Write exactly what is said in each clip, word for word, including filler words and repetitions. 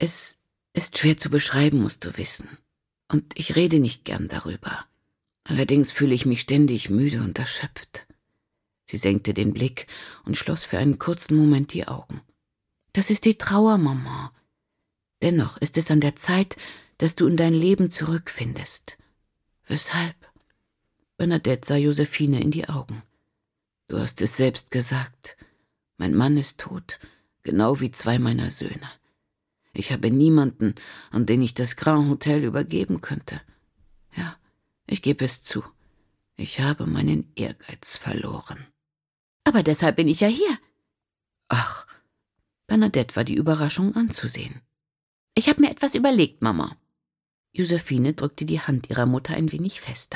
Es ist schwer zu beschreiben, musst du wissen. Und ich rede nicht gern darüber. Allerdings fühle ich mich ständig müde und erschöpft. Sie senkte den Blick und schloss für einen kurzen Moment die Augen. Das ist die Trauer, Mama. Dennoch ist es an der Zeit, dass du in dein Leben zurückfindest. Weshalb? Bernadette sah Josephine in die Augen. Du hast es selbst gesagt. Mein Mann ist tot, genau wie zwei meiner Söhne. Ich habe niemanden, an den ich das Grand Hotel übergeben könnte. Ja, ich gebe es zu. Ich habe meinen Ehrgeiz verloren. Aber deshalb bin ich ja hier. Ach, Bernadette war die Überraschung anzusehen. Ich habe mir etwas überlegt, Mama. Josephine drückte die Hand ihrer Mutter ein wenig fester.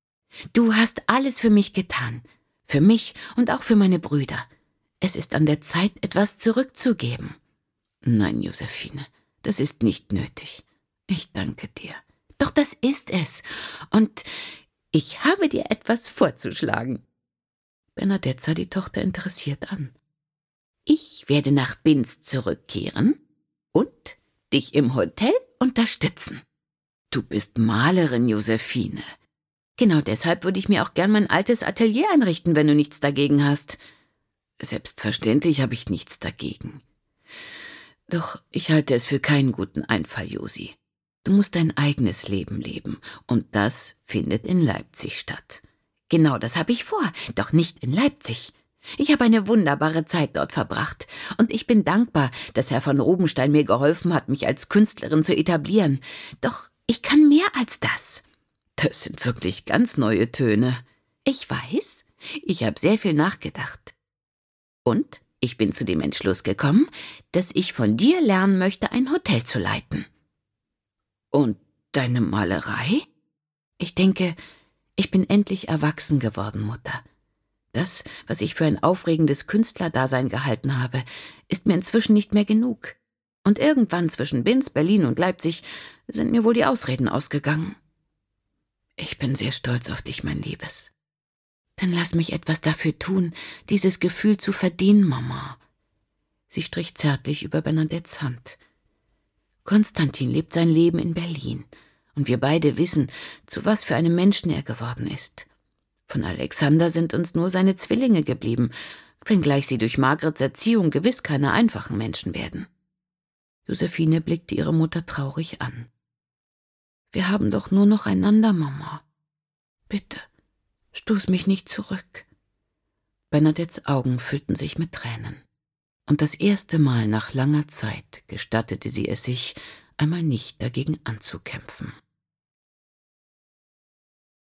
Du hast alles für mich getan. Für mich und auch für meine Brüder. Es ist an der Zeit, etwas zurückzugeben. Nein, Josephine, das ist nicht nötig. Ich danke dir. Doch das ist es. Und ich habe dir etwas vorzuschlagen. Bernadette sah die Tochter interessiert an. Ich werde nach Binz zurückkehren und dich im Hotel unterstützen. Du bist Malerin, Josephine. Genau deshalb würde ich mir auch gern mein altes Atelier einrichten, wenn du nichts dagegen hast. Selbstverständlich habe ich nichts dagegen. Doch ich halte es für keinen guten Einfall, Josi. Du musst dein eigenes Leben leben, und das findet in Leipzig statt. Genau das habe ich vor, doch nicht in Leipzig. Ich habe eine wunderbare Zeit dort verbracht, und ich bin dankbar, dass Herr von Rubenstein mir geholfen hat, mich als Künstlerin zu etablieren. Doch ich kann mehr als das. Das sind wirklich ganz neue Töne. Ich weiß, ich habe sehr viel nachgedacht. Und ich bin zu dem Entschluss gekommen, dass ich von dir lernen möchte, ein Hotel zu leiten. Und deine Malerei? Ich denke, ich bin endlich erwachsen geworden, Mutter. Das, was ich für ein aufregendes Künstlerdasein gehalten habe, ist mir inzwischen nicht mehr genug. Und irgendwann zwischen Binz, Berlin und Leipzig sind mir wohl die Ausreden ausgegangen. Ich bin sehr stolz auf dich, mein Liebes. Dann lass mich etwas dafür tun, dieses Gefühl zu verdienen, Mama. Sie strich zärtlich über Bernadettes Hand. Konstantin lebt sein Leben in Berlin, und wir beide wissen, zu was für einem Menschen er geworden ist. Von Alexander sind uns nur seine Zwillinge geblieben, wenngleich sie durch Margrets Erziehung gewiss keine einfachen Menschen werden. Josephine blickte ihre Mutter traurig an. Wir haben doch nur noch einander, Mama. Bitte, stoß mich nicht zurück. Bernadettes Augen füllten sich mit Tränen. Und das erste Mal nach langer Zeit gestattete sie es sich, einmal nicht dagegen anzukämpfen.